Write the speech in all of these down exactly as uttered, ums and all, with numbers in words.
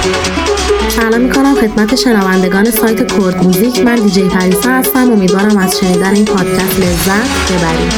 سلام میکنم خدمت شنوندگان سایت کرد موزیک. من دیجی پریسا هستم. امیدوارم از شنیدن این پادکست لذت ببرید.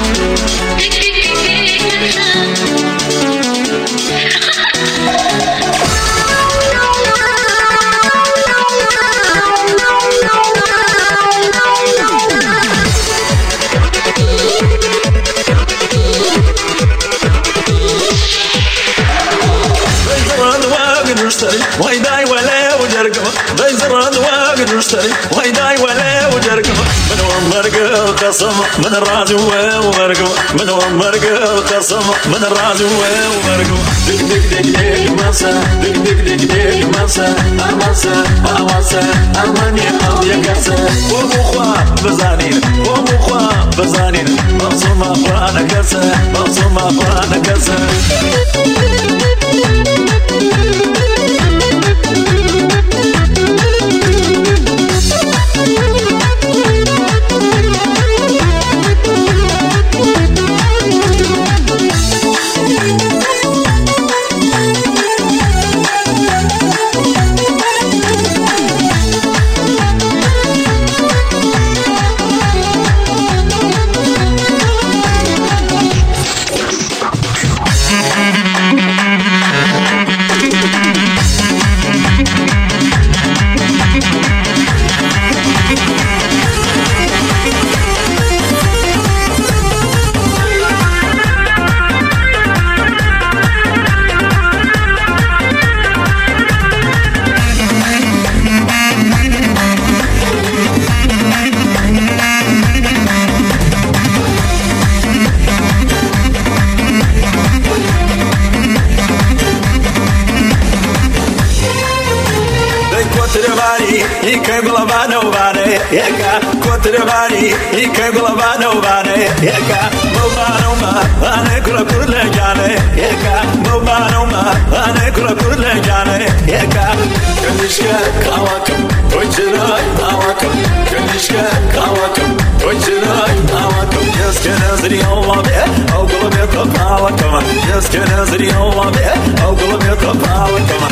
واي داي ولا وجرقه بيزرد واقد مشتري واي داي ولا وجرقه من ومرقه وقسم من الراجو ومرقه من ومرقه وقسم من الراجو ومرقه دق دق دق دق مسا دق دق دق دق مسا امسا امسا امني او يكسا ومخوا بزانين ومخوا بزانين مصوم افرانا كسا مصوم افرانا كسا Ikay balabano bane yeka kotrevani ikay balabano bane yeka balabano ma ane kula kurle jane yeka balabano ma ane kula kurle jane yeka kanishka kawakam ojra kawakam kanishka kawakam ojra kawakam yaskenazri Allah be au gulbe kawakam yaskenazri Allah be au gulbe kawakam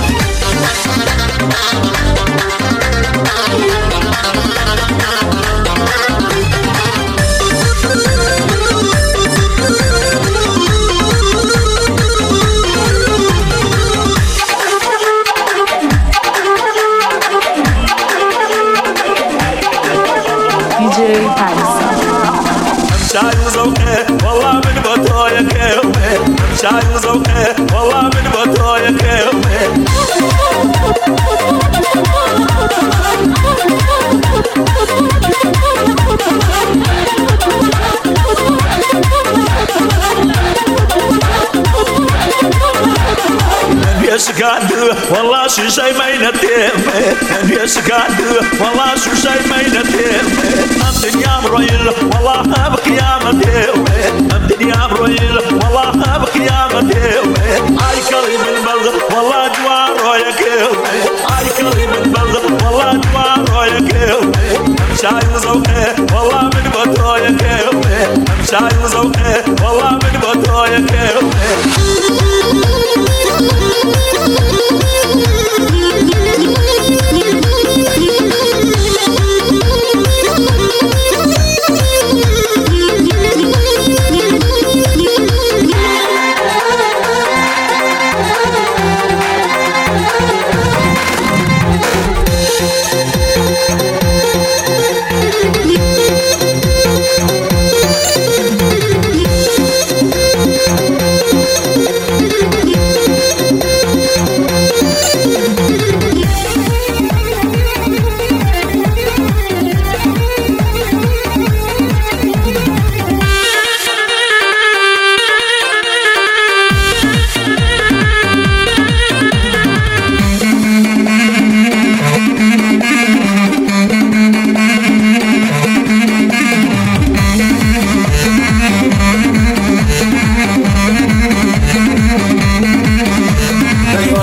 دیجی پریسا شايل زوقه والله من بطايا كومه شايل زوقه والله من بطايا كومه يسقعد والله شو شي ما ينتم يسقعد والله شو شي ما ينتم الدنيا مرويل والله بقيامته الدنيا مرويل والله بقيامته اي كلمه البلد والله جوار يا كيو اي كلمه البلد والله جوار يا كيو شايل زوقه والله من بطو يا كيو شايل زوقه والله من بطو يا كيو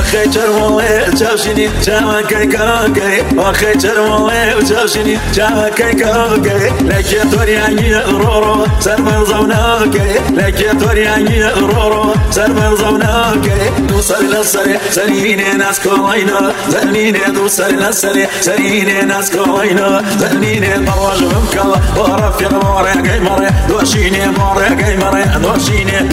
وخي ترموي وتوشيني جاما كي كوكي وخي ترموي وتوشيني جاما كي كوكي لك يا تورياني رورو سر مرزونوكي لك يا تورياني رورو سر مرزونوكي دوسر لسري سريني ناس كوينو زنيني دوسر لسري سريني ناس كوينو زنيني برواج ممكو ورفيق موري قيمري دوشيني موري قيمري دوشيني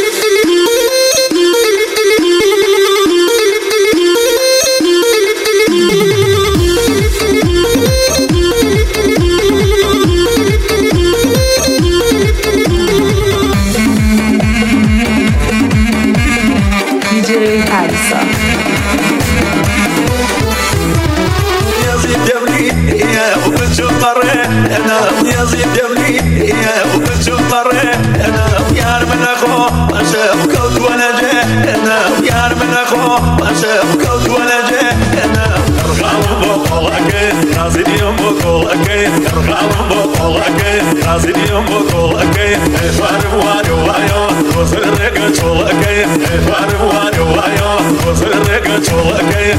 أنا يا زيد يبني يا وبتشوف طري أنا يا من أخو أشوف كوت ولا جه أنا يا من أخو أشوف كوت ولا جه أنا رجال بقولك نازل يوم بقولك رجال بقولك نازل يوم بقولك فارم وادو وايو وزرك شولك فارم وادو وايو وزرك شولك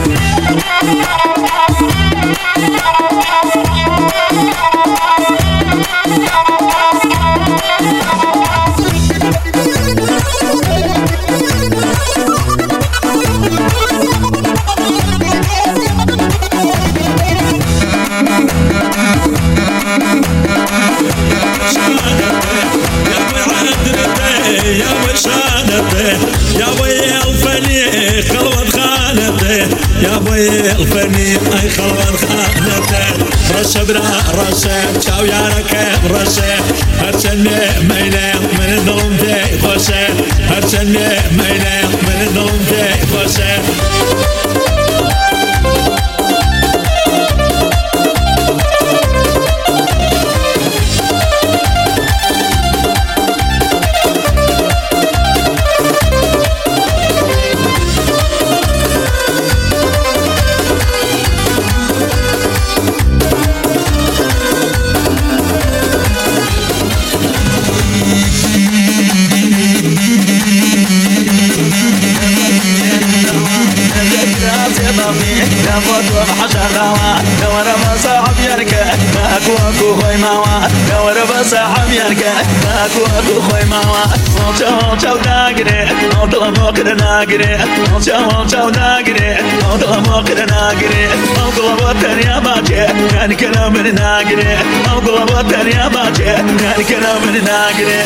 يا بي الفني خلوة خانته يا بي الفني اي خلوة خانته رشا برا رشا شاو يا ركب رشا هرشني ميلان من الظلم تي خوشة هرشني ميلان من الظلم تي خوشة دور بصاحب يركع ماكو اكو خوي ماوا دور بصاحب يركع ماكو اكو خوي ماوا وشو شو ناقري وطلب وقت ناقري وشو شو ناقري وطلب وقت ناقري وطلب وقت يا باجي كان كلام ناقري وطلب وقت يا باجي كان كلام ناقري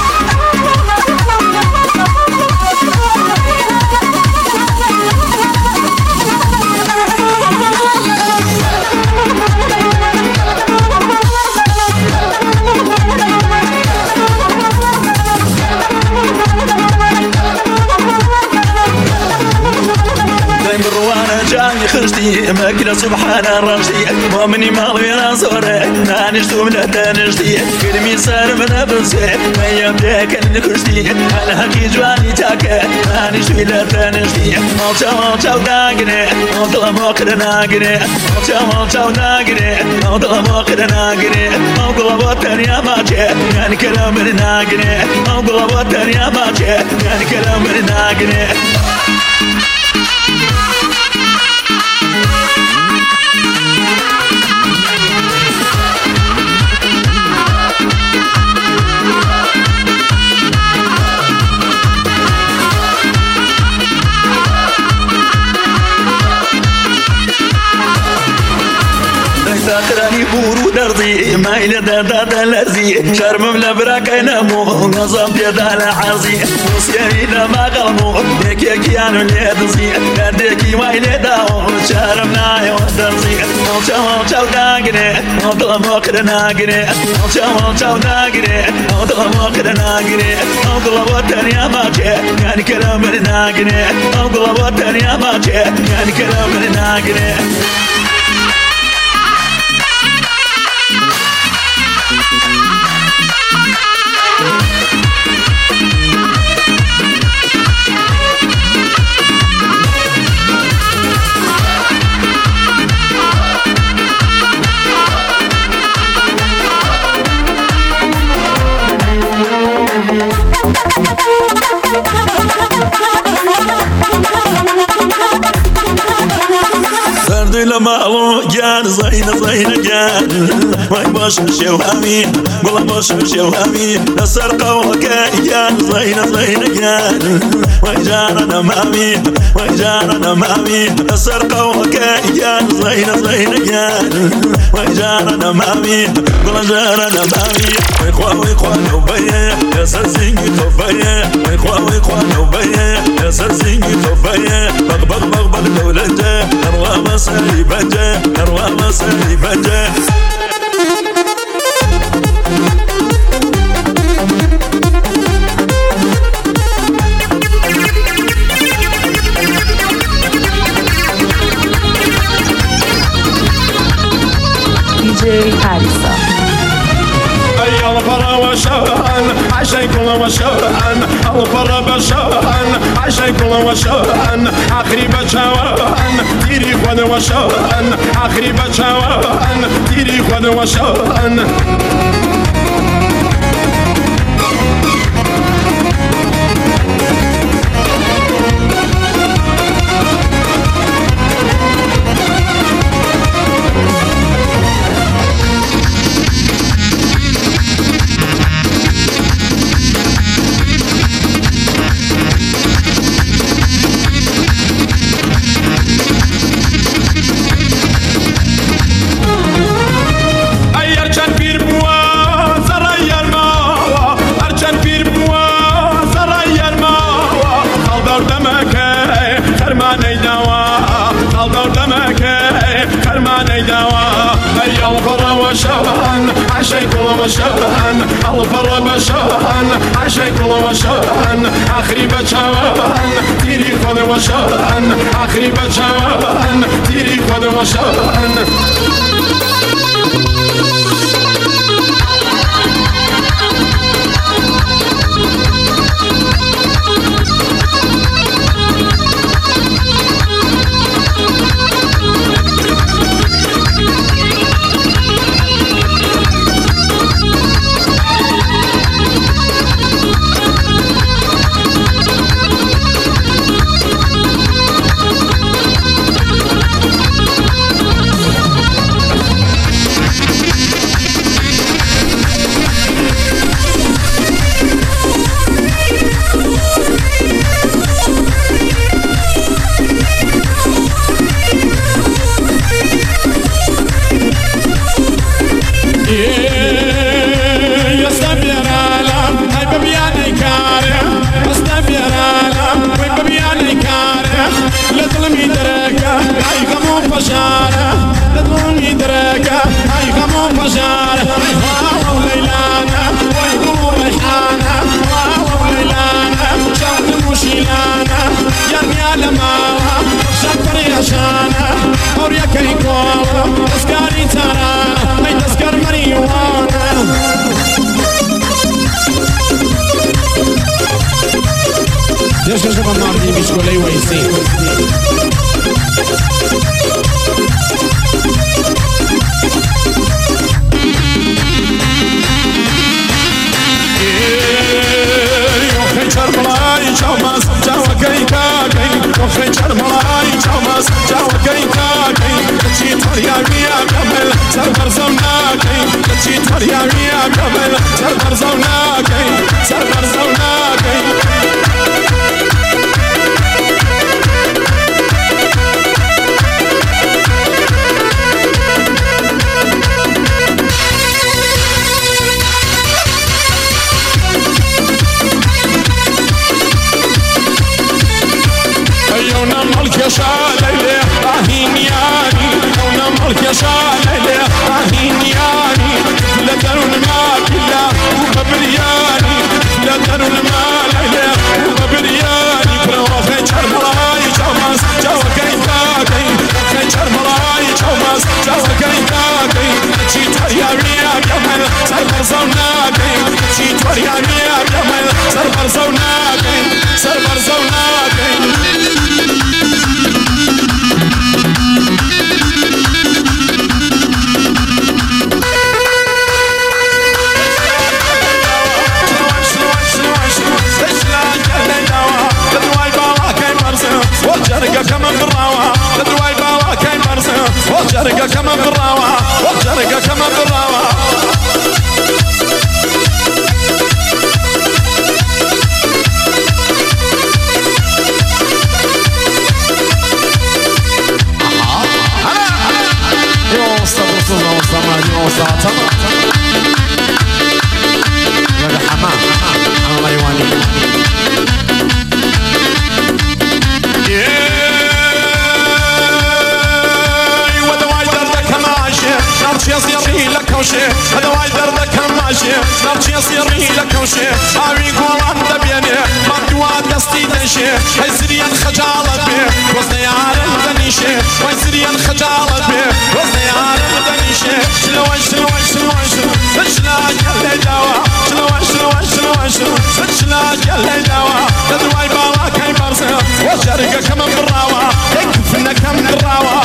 خشتي ماكلة سبحان الرشدي مؤمني مالوي ناصوري نانشتو من الدانشتي كلمي صار من أبنسي ما يبدأك الكشتي أنا هكي جواني تاكا نانشتو إلى الدانشتي موتا موتا وناقري موتا موقر ناقري موتا موتا وناقري موتا موقر ناقري موقر بطن يا باجي يعني كلام ناقري موقر بطن يا باجي يعني كلام ناقري تاخراني بورو درزي ما إلى دادات الأرزي شرم ملبراك ينمو نظام بيدال عرزي وصيري لما قلمو ديك يكيانو ليدزي ديكي ما إلى داو شرم نايو درزي وشو وشو ناقري وطلب وقت ناقري وشو وشو ناقري وطلب وقت ناقري وطلب وقت يا باجي يعني كلام ناقري وطلب وقت يا باجي يعني كلام ناقري Thank you. زي لمالو جان زين زين جان واي باش شوامي والله باش شوامي نسرقه وكايان زين زين جان واي جارنا مامي واي جارنا مامي نسرقه وكايان زين زين جان واي جارنا مامي والله جارنا مامي واي خوا واي خوا نوبيه يا سرزيني توبيه واي خوا واي خوا نوبيه يا سرزيني توبيه بغ بغ بغ بغ دولته نروى مصري بجه نروى مصري بجه دی جی پریسا يلا برا وشان عشان كل وشان يلا برا بشان عشان كل وشان آخری بچوان تیری خود وشان آخری بچوان تیری خود وشان وشان عشان كل وشان الفر بشان عشان كل وشان آخری بچوان تیری خود وشان آخری بچوان تیری خود وشان Deixa eu chamar de biscolei o assim. Çalmaz, çava kay kay, kofre çarmalay çalmaz, çava kay kay, kaçı tarya miya kamel, sarbar zavna kay, kaçı tarya miya kamel, sarbar zavna kay, sarbar zavna kay. Yaşa leyli ahin yani ona malk yaşa leyli ahin yani la darun ma killa u babriyani la darun ma leyli u babriyani pro khay charmalay çalmaz çava kay kay khay charmalay çalmaz çava kay kay çi tarya miya kamel sarbar zavna kay çi tarya miya kamel sarbar zavna kay sarbar zavna kay كمان بالراوة تدواي باوا كاين برزة كمان بالراوة والجرقة كمان بالراوة يوصل وصل وصل ما يوصل تمام هذا حمام حمام ايواني وهذا وايد دردك ماشي نرجي يصيري لك وشي هذا وايد دردك ماشي نرجي يصيري لك وشي هاوي يقول انت بيني ما دوات دستي دنشي هاي سريا خجالة بيه وزني عالم دنيشي هاي سريا خجالة بيه وزني عالم دنيشي شلوان شلوان شلوان شلوان شلوان يلي دوا شلوان شلوان شلوان شلوان شلوان يلي دوا تدواي بالا كاي برسل وشارقة كمان بالراوة يكفنا كم بالراوة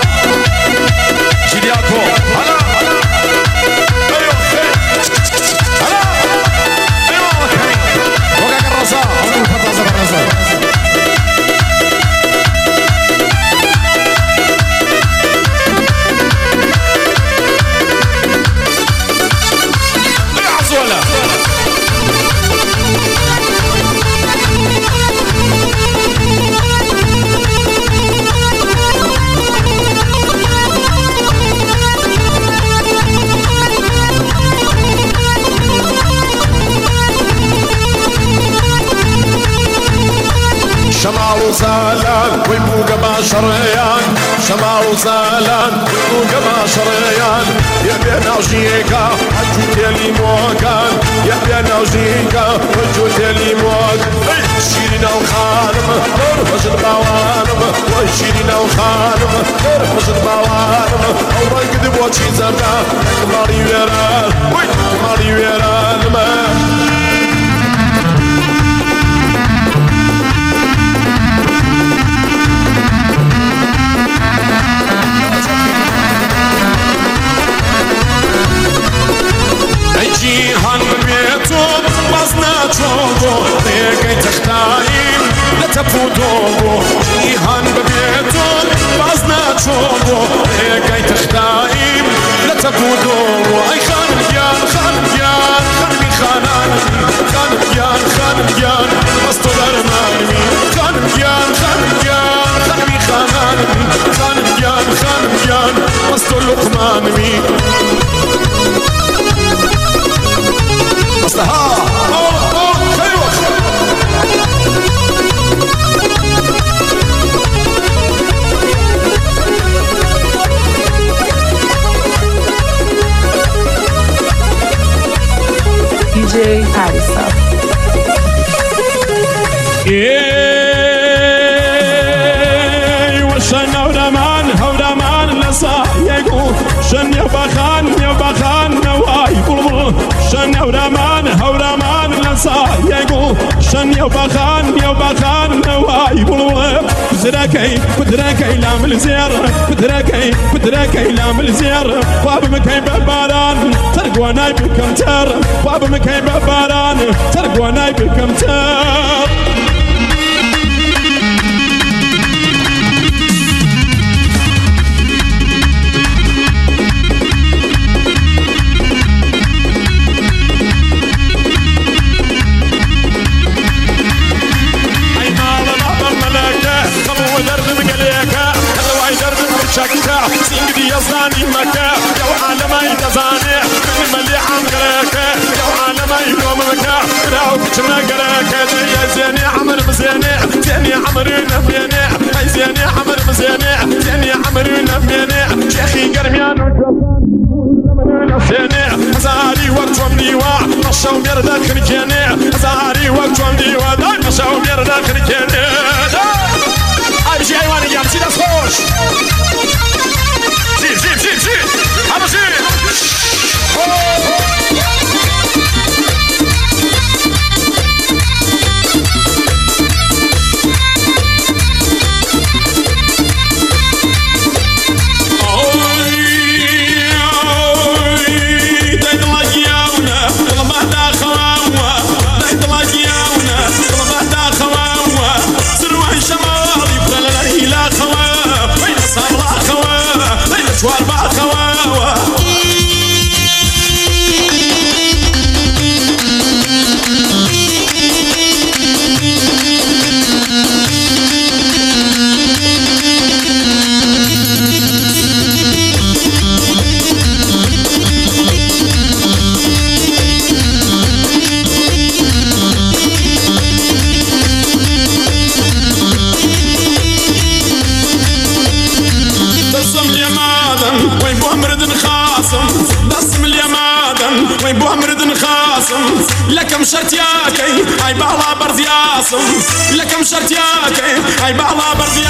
جيلياكو هلا ايوه هلا ايوه وقع الرصا عمرو الفضازة بالرصا شمال وزالان ويبوق باشريان شمال وزالان ويبوق باشريان يا بينا وجيكا وجوت لي موكان يا بينا وجيكا وجوت لي موك شيرنا وخانم نرفز البوانم وشيرنا وخانم نرفز البوانم اورا قد بوتشي زرنا كماري ويران وي كماري ويران ما جيهان ببيتو بازنا توبو ليكي تختايم لتفودوبو جيهان ببيتو بازنا توبو ليكي تختايم لتفودوبو اي خان بيان خان بيان خان بي خاناني خان بيان خان بيان بستو درماني خان بيان خان بيان خان بي خاناني خان بيان خان بيان بستو لقماني ها ايوه دي جي حارسة ايوه شن ودمان ودمان لسا يقول شن يبخان يبخان نواي بلبل شن ودمان ودمان لسا يقول شن يبخان يبخان نواي بلبل بدركي بدركي لام الزير بدركي بدركي لام الزير باب مكي بباران ترقوا ناي بالكمتر باب مكي بباران ترقوا ناي بالكمتر شكا سينجدي يزاني مكا يو عالمي تزاني من ملي عمركا يو عالمي يوم مكا راو كتنا قراكا يا زيني عمر مزيني زيني عمر نبيني اي زيني عمر مزيني زيني عمر نبيني شيخي قرميان زيني هزاري وقت ومنيوا نشاو ميردا خنكيني هزاري وقت ومنيوا نشاو ميردا خنكيني اي بشي ايواني جام سيدا سوش زين زين زين زين هذا زين لكم شرتياكي هاي بالا برزياسم لكم شرتياكي هاي بالا برزياسم